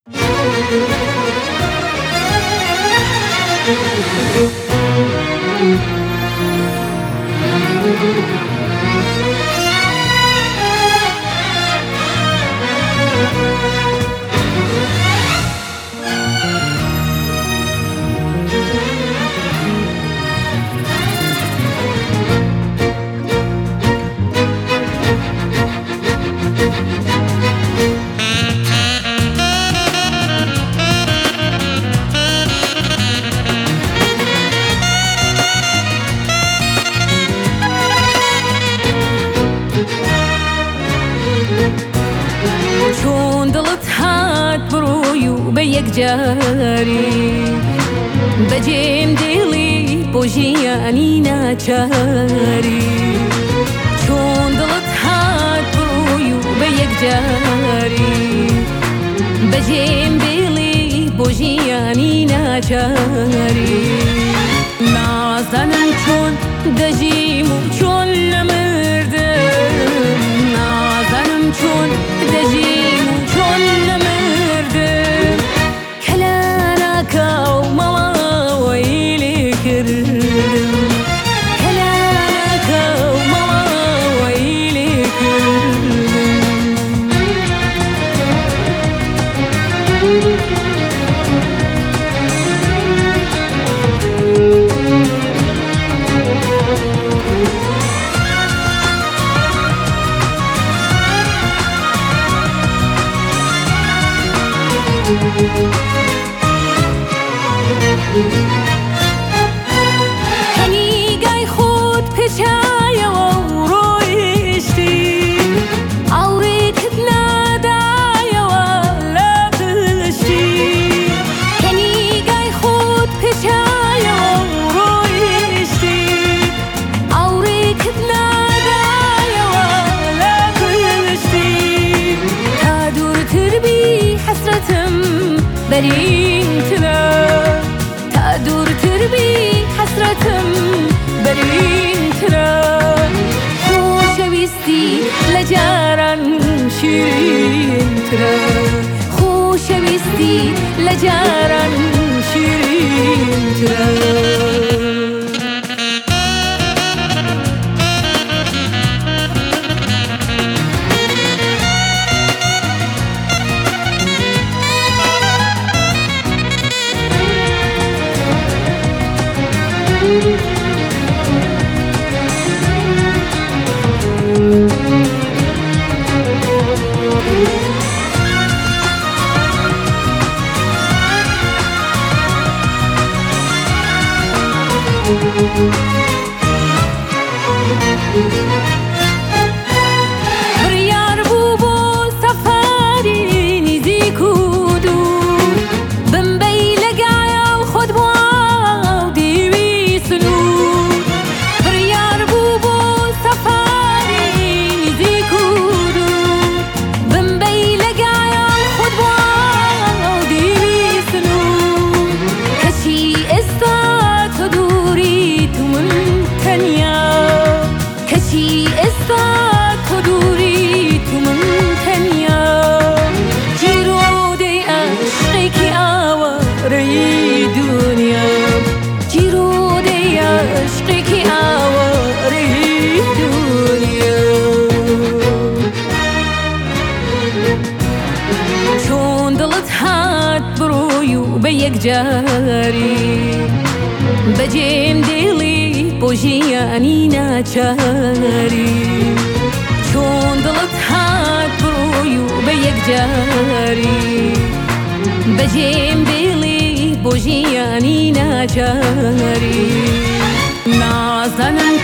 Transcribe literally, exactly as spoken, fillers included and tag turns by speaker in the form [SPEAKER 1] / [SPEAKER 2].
[SPEAKER 1] چون دلت هات بروی و به یک جاری بجیم دلی بوجیانی ناچاری چون دلت هات بروی و به یک جاری بجیم دلی بوجیانی ناچاری نازنم چون دجیم و چون نمردم نازنم چون دجیم و چون نمردم کلانکا و ملا ویلی کردم کلانکا و ملا ویلی کردم هنی گای خود پچای و رویشتی آوری کت ندای و لقشتی هنی گای خود پچای و رویشتی آوری کت ندای و لقشتی تا دورتر بی حسرتم برین ترا تا دورتر بی حسرتم برین ترا خوشویستی لجاران شیرین ترا خوشویستی لجاران شیرین ترا بریار بو بو سفاری نیزی کودو بمبی لگایا خود بواو دیوی سنو بریار بو بو سفاری نیزی کودو بمبی لگایا خود بواو دیوی سنو کشی استا تو دوری تو من تنیا کشی استا تو دوری تو من تنیا جیرو دی عشقی که آواره دنیا جیرو دی عشقی که آواره دنیا چون دلت هات بروی و به یک جاری بجیم دلی بوجیانی ناچاری چون دلت هات بروی و به یک جاری بجیم دلی بوجیانی ناچاری نازنم